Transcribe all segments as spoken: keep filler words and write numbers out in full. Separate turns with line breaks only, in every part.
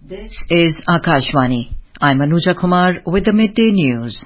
This is Akashvani. I'm Anuja Kumar with the midday news.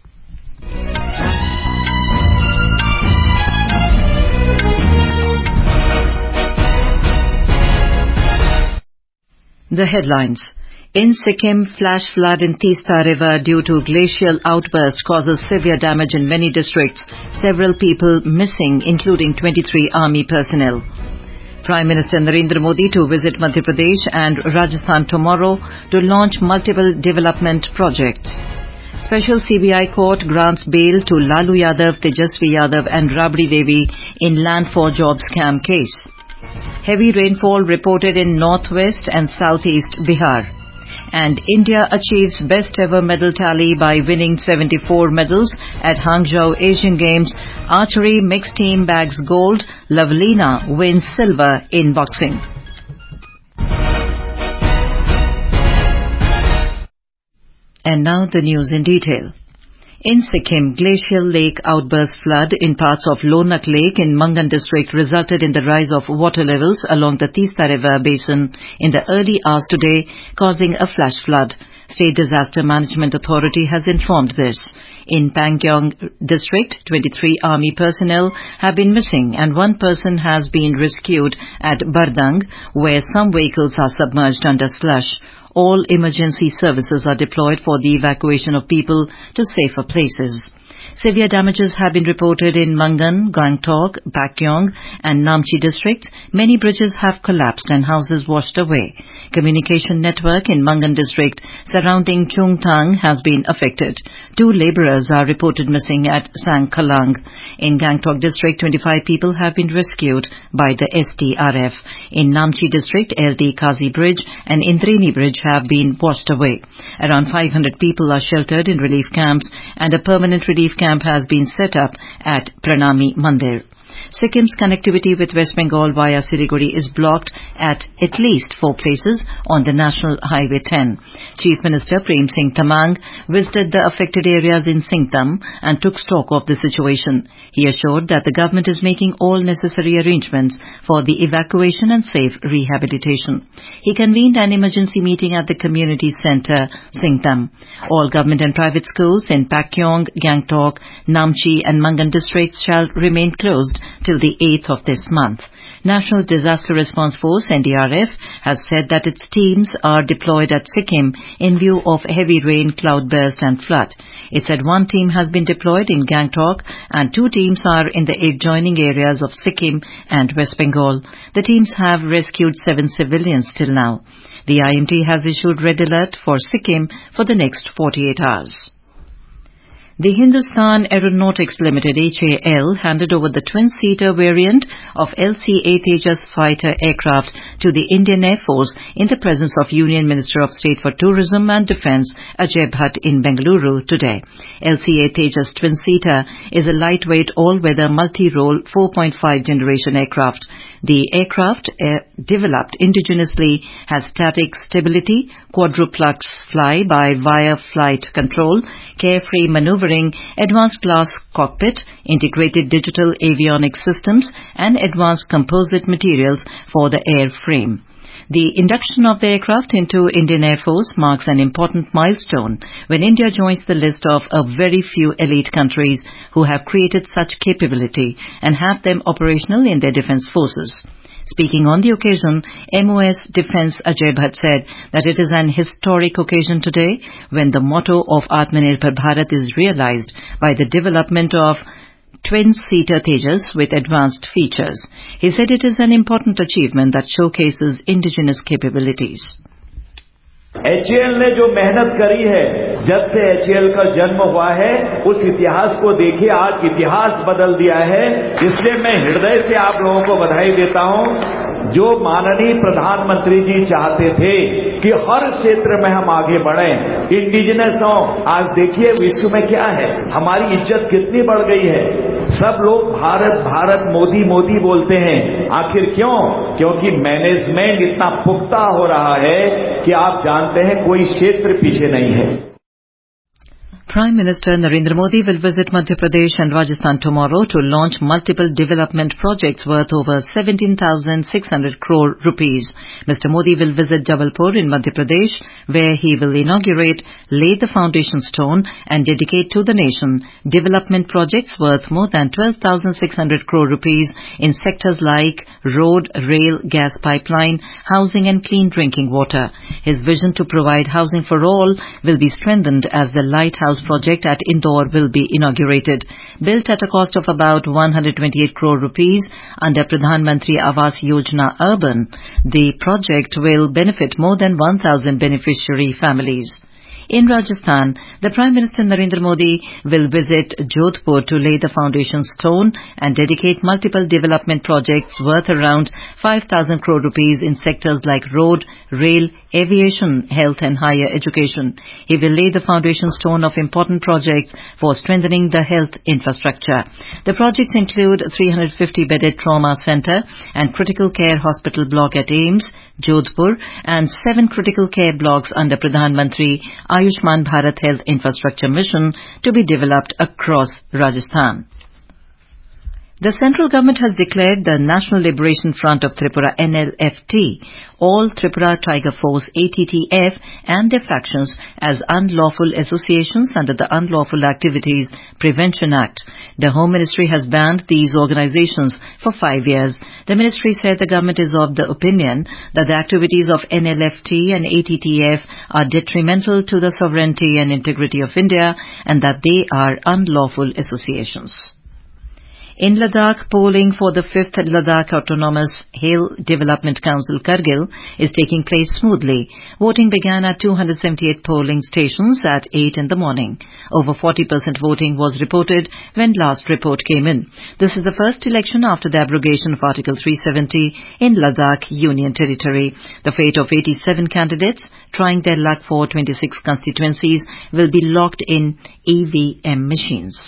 The headlines. In Sikkim, flash flood in Teesta River due to glacial outburst causes severe damage in many districts. Several people missing, including twenty-three army personnel. Prime Minister Narendra Modi to visit Madhya Pradesh and Rajasthan tomorrow to launch multiple development projects. Special C B I court grants bail to Lalu Yadav, Tejasvi Yadav and Rabri Devi in Land for Jobs scam case. Heavy rainfall reported in northwest and southeast Bihar. And India achieves best ever medal tally by winning seventy-four medals at Hangzhou Asian Games. Archery mixed team bags gold. Lavlina wins silver in boxing. And now the news in detail. In Sikkim, glacial lake outburst flood in parts of Lonak Lake in Mangan district resulted in the rise of water levels along the Teesta River basin in the early hours today, causing a flash flood. State Disaster Management Authority has informed this. In Pangyong district, twenty-three army personnel have been missing and one person has been rescued at Bardang, where some vehicles are submerged under slush. All emergency services are deployed for the evacuation of people to safer places. Severe damages have been reported in Mangan, Gangtok, Pakyong and Namchi districts. Many bridges have collapsed and houses washed away. Communication network in Mangan district surrounding Chungthang has been affected. Two labourers are reported missing at Sangkalang. In Gangtok district, twenty-five people have been rescued by the S D R F. In Namchi district, L D Kazi Bridge and Indreni Bridge have been washed away. Around five hundred people are sheltered in relief camps and a permanent relief camp has been set up at Pranami Mandir. Sikkim's connectivity with West Bengal via Siliguri is blocked at at least four places on the National Highway ten. Chief Minister Prem Singh Tamang visited the affected areas in Singtam and took stock of the situation. He assured that the government is making all necessary arrangements for the evacuation and safe rehabilitation. He convened an emergency meeting at the community centre, Singtam. All government and private schools in Pakyong, Gangtok, Namchi and Mangan districts shall remain closed till the eighth of this month. National Disaster Response Force N D R F has said that its teams are deployed at Sikkim in view of heavy rain, cloudburst and flood. It said one team has been deployed in Gangtok and two teams are in the adjoining areas of Sikkim and West Bengal. The teams have rescued seven civilians till now. The I M T has issued red alert for Sikkim for the next forty-eight hours. The Hindustan Aeronautics Limited H A L handed over the twin-seater variant of L C A Tejas fighter aircraft to the Indian Air Force in the presence of Union Minister of State for Tourism and Defence Ajay Bhatt in Bengaluru today. L C A Tejas twin-seater is a lightweight all-weather multi-role four point five generation aircraft. The aircraft, uh, developed indigenously, has static stability, quadruplex fly-by-wire flight control, carefree maneuvering, advanced glass cockpit, integrated digital avionics systems, and advanced composite materials for the airframe. The induction of the aircraft into Indian Air Force marks an important milestone when India joins the list of a very few elite countries who have created such capability and have them operational in their defence forces. Speaking on the occasion, M O S Defence Ajay Bhatt said that it is an historic occasion today when the motto of Atmanirbhar Bharat is realized by the development of twin-seater Tejas with advanced features. He said it is an important achievement that showcases indigenous capabilities.
H A L ने जो मेहनत करी है, जब से H A L का जन्म हुआ है, उस इतिहास को देखिए, आज इतिहास बदल दिया है। इसलिए मैं हृदय से आप लोगों को बधाई देता हूं। जो माननीय प्रधानमंत्री जी चाहते थे कि हर क्षेत्र में हम आगे बढ़ें, इंडिजिनस हो। आज देखिए विश्व में क्या है, हमारी इज्जत कितनी बढ़ गई है। सब लोग भारत भारत मोदी मोदी बोलते हैं। आखिर क्यों? क्योंकि मैनेजमेंट इतना पुख्ता हो रहा है कि आप जानते हैं कोई क्षेत्र पीछे नहीं है।
Prime Minister Narendra Modi will visit Madhya Pradesh and Rajasthan tomorrow to launch multiple development projects worth over seventeen thousand six hundred crore rupees. Mister Modi will visit Jabalpur in Madhya Pradesh, where he will inaugurate, lay the foundation stone and dedicate to the nation development projects worth more than twelve thousand six hundred crore rupees in sectors like road, rail, gas pipeline, housing and clean drinking water. His vision to provide housing for all will be strengthened as the Lighthouse project at Indore will be inaugurated. Built at a cost of about one hundred twenty-eight crore rupees under Pradhan Mantri Awas Yojana Urban, the project will benefit more than one thousand beneficiary families. In Rajasthan, the Prime Minister Narendra Modi will visit Jodhpur to lay the foundation stone and dedicate multiple development projects worth around five thousand crore rupees in sectors like road, rail, aviation, health and higher education. He will lay the foundation stone of important projects for strengthening the health infrastructure. The projects include three hundred fifty bedded trauma center and critical care hospital block at AIIMS, Jodhpur, and seven critical care blocks under Pradhan Mantri Ayushman Bharat Health Infrastructure Mission to be developed across Rajasthan. The central government has declared the National Liberation Front of Tripura N L F T, All Tripura Tiger Force A T T F and their factions as unlawful associations under the Unlawful Activities Prevention Act. The Home Ministry has banned these organizations for five years. The ministry said the government is of the opinion that the activities of N L F T and A T T F are detrimental to the sovereignty and integrity of India and that they are unlawful associations. In Ladakh, polling for the fifth Ladakh Autonomous Hill Development Council Kargil is taking place smoothly. Voting began at two hundred seventy-eight polling stations at eight in the morning. Over forty percent voting was reported when last report came in. This is the first election after the abrogation of Article three seventy in Ladakh Union Territory. The fate of eighty-seven candidates trying their luck for twenty-six constituencies will be locked in E V M machines.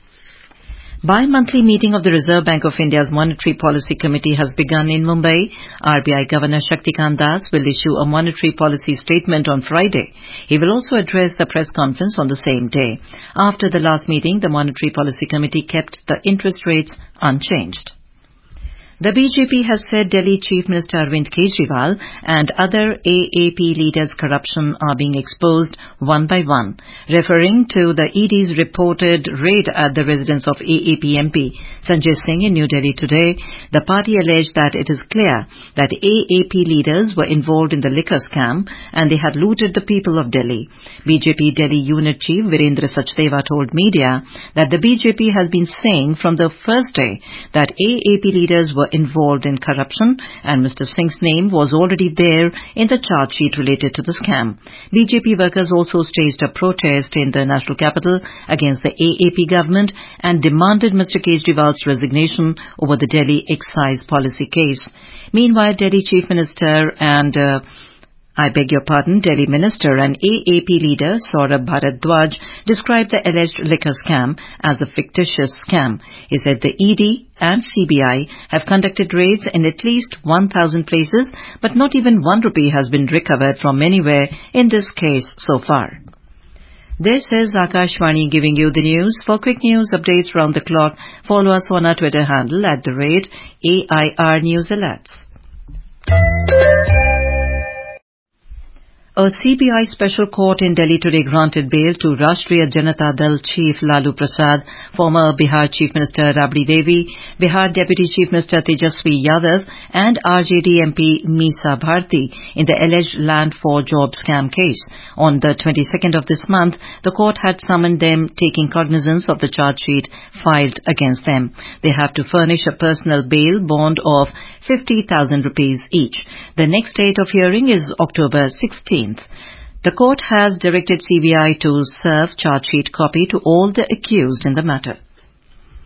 Bi-monthly meeting of the Reserve Bank of India's Monetary Policy Committee has begun in Mumbai. R B I Governor Shaktikant Das will issue a monetary policy statement on Friday. He will also address the press conference on the same day. After the last meeting, the Monetary Policy Committee kept the interest rates unchanged. The B J P has said Delhi Chief Minister Arvind Kejriwal and other A A P leaders' corruption are being exposed one by one. Referring to the E D's reported raid at the residence of A A P M P Sanjay Singh in New Delhi today, the party alleged that it is clear that A A P leaders were involved in the liquor scam and they had looted the people of Delhi. B J P Delhi Unit Chief Virendra Sachdeva told media that the B J P has been saying from the first day that A A P leaders were involved in corruption and Mister Singh's name was already there in the charge sheet related to the scam. B J P workers also staged a protest in the national capital against the A A P government and demanded Mister Kejriwal's resignation over the Delhi excise policy case. Meanwhile, Delhi Chief Minister and uh, I beg your pardon, Delhi Minister and A A P leader Saurabh Bharadwaj described the alleged liquor scam as a fictitious scam. He said the E D and C B I have conducted raids in at least one thousand places, but not even one rupee has been recovered from anywhere in this case so far. This is Akashvani giving you the news. For quick news updates round the clock, follow us on our Twitter handle at the rate A I R News Alerts. A C B I special court in Delhi today granted bail to Rashtriya Janata Dal Chief Lalu Prasad, former Bihar Chief Minister Rabdi Devi, Bihar Deputy Chief Minister Tejasvi Yadav and R J D M P Meesa Bharti in the alleged land for job scam case. On the twenty-second of this month, the court had summoned them taking cognizance of the charge sheet filed against them. They have to furnish a personal bail bond of fifty thousand rupees each. The next date of hearing is October sixteenth. The court has directed C B I to serve charge sheet copy to all the accused in the matter.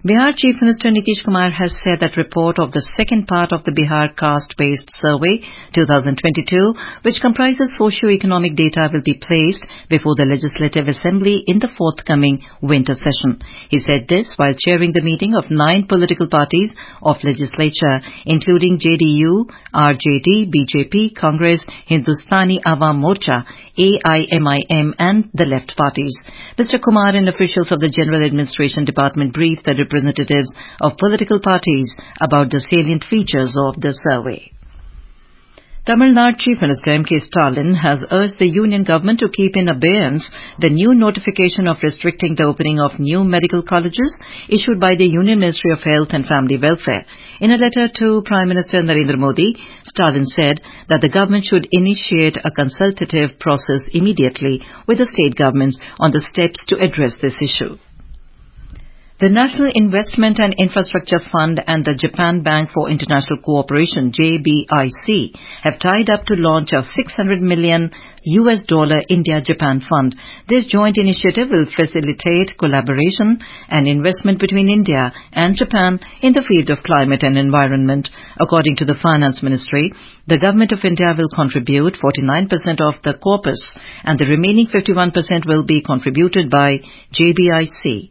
Bihar Chief Minister Nitish Kumar has said that report of the second part of the Bihar Caste-Based Survey twenty twenty-two, which comprises socio-economic data, will be placed before the Legislative Assembly in the forthcoming winter session. He said this while chairing the meeting of nine political parties of legislature, including J D U, R J D, B J P, Congress, Hindustani Awam Morcha, A I M I M and the left parties. Mister Kumar and officials of the General Administration Department briefed the representatives of political parties about the salient features of the survey. Tamil Nadu Chief Minister M K Stalin has urged the Union government to keep in abeyance the new notification of restricting the opening of new medical colleges issued by the Union Ministry of Health and Family Welfare. In a letter to Prime Minister Narendra Modi, Stalin said that the government should initiate a consultative process immediately with the state governments on the steps to address this issue. The National Investment and Infrastructure Fund and the Japan Bank for International Cooperation, J B I C, have tied up to launch a six hundred million U S dollar India-Japan fund. This joint initiative will facilitate collaboration and investment between India and Japan in the field of climate and environment. According to the Finance Ministry, the Government of India will contribute forty-nine percent of the corpus and the remaining fifty-one percent will be contributed by J B I C.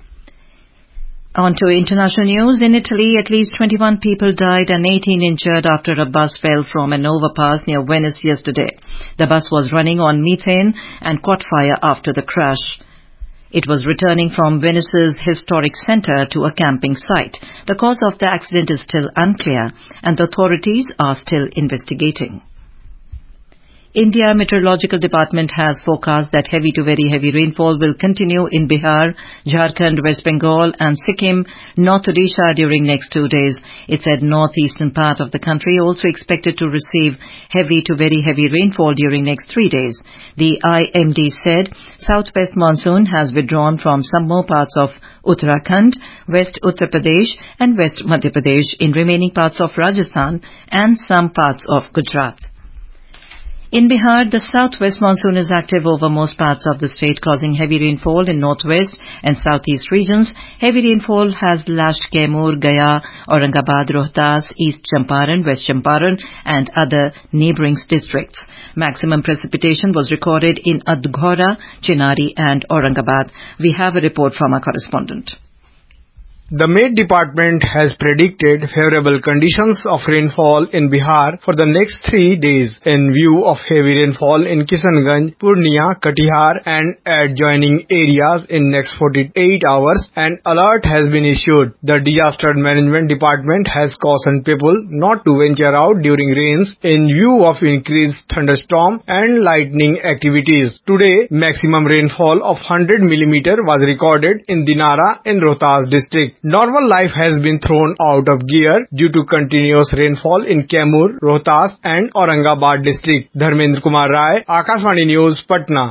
On to international news. In Italy, at least twenty-one people died and eighteen injured after a bus fell from an overpass near Venice yesterday. The bus was running on methane and caught fire after the crash. It was returning from Venice's historic center to a camping site. The cause of the accident is still unclear and the authorities are still investigating. India Meteorological Department has forecast that heavy to very heavy rainfall will continue in Bihar, Jharkhand, West Bengal and Sikkim, North Odisha during next two days. It said northeastern part of the country also expected to receive heavy to very heavy rainfall during next three days. The I M D said southwest monsoon has withdrawn from some more parts of Uttarakhand, West Uttar Pradesh and West Madhya Pradesh in remaining parts of Rajasthan and some parts of Gujarat. In Bihar, the southwest monsoon is active over most parts of the state, causing heavy rainfall in northwest and southeast regions. Heavy rainfall has lashed Kaimur, Gaya, Aurangabad, Rohtas, East Champaran, West Champaran and other neighbouring districts. Maximum precipitation was recorded in Adghora, Chinari and Aurangabad. We have a report from our correspondent.
The Met Department has predicted favorable conditions of rainfall in Bihar for the next three days in view of heavy rainfall in Kishanganj, Purnia, Katihar and adjoining areas in next forty-eight hours. An alert has been issued. The Disaster Management Department has cautioned people not to venture out during rains in view of increased thunderstorm and lightning activities. Today, maximum rainfall of one hundred millimeters was recorded in Dinara in Rohtas district. Normal life has been thrown out of gear due to continuous rainfall in Kaimur, Rohtas and Aurangabad district. Dharmendra Kumar Rai, Akashvani News, Patna.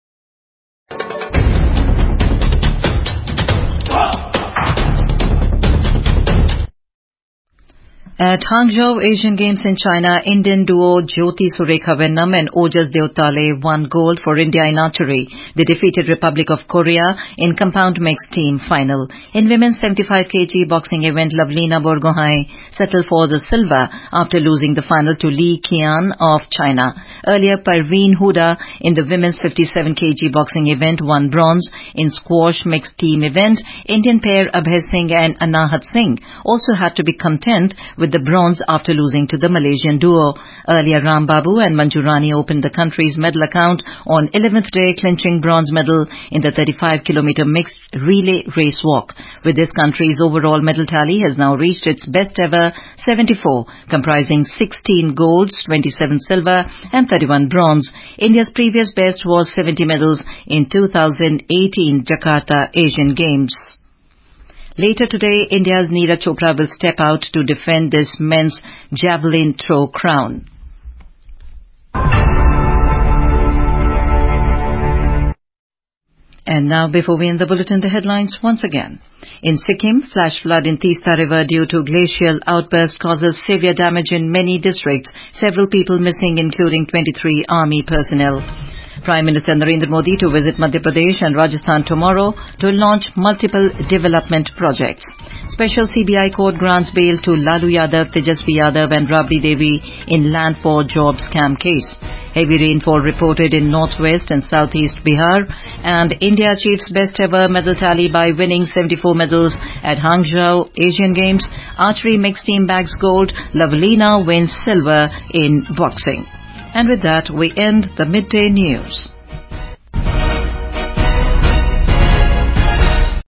At Hangzhou Asian Games in China, Indian duo Jyoti Surekha Vennam and Ojas Deotale won gold for India in archery. They defeated Republic of Korea in compound mixed team final. In women's seventy-five kilogram boxing event, Lavlina Borgohain settled for the silver after losing the final to Li Qian of China. Earlier, Parveen Huda in the women's fifty-seven kilogram boxing event won bronze. In squash mixed team event, Indian pair Abhay Singh and Anahat Singh also had to be content with the bronze after losing to the Malaysian duo. Earlier, Ram Babu and Manju Rani opened the country's medal account on eleventh day, clinching bronze medal in the thirty-five kilometer mixed relay race walk. With this, country's overall medal tally has now reached its best ever seventy-four, comprising sixteen golds, twenty-seven silver and thirty-one bronze. India's previous best was seventy medals in two thousand eighteen Jakarta Asian Games. Later today, India's Neeraj Chopra will step out to defend this men's javelin throw crown. And now, before we end the bulletin, the headlines once again. In Sikkim, flash flood in Teesta River due to glacial outburst causes severe damage in many districts. Several people missing, including twenty-three army personnel. Prime Minister Narendra Modi to visit Madhya Pradesh and Rajasthan tomorrow to launch multiple development projects. Special C B I court grants bail to Lalu Yadav, Tejasvi Yadav and Rabri Devi in land for job scam case. Heavy rainfall reported in northwest and southeast Bihar, and India achieves best ever medal tally by winning seventy-four medals at Hangzhou Asian Games. Archery mixed team bags gold. Lavaleena wins silver in boxing. And with that, we end the midday news.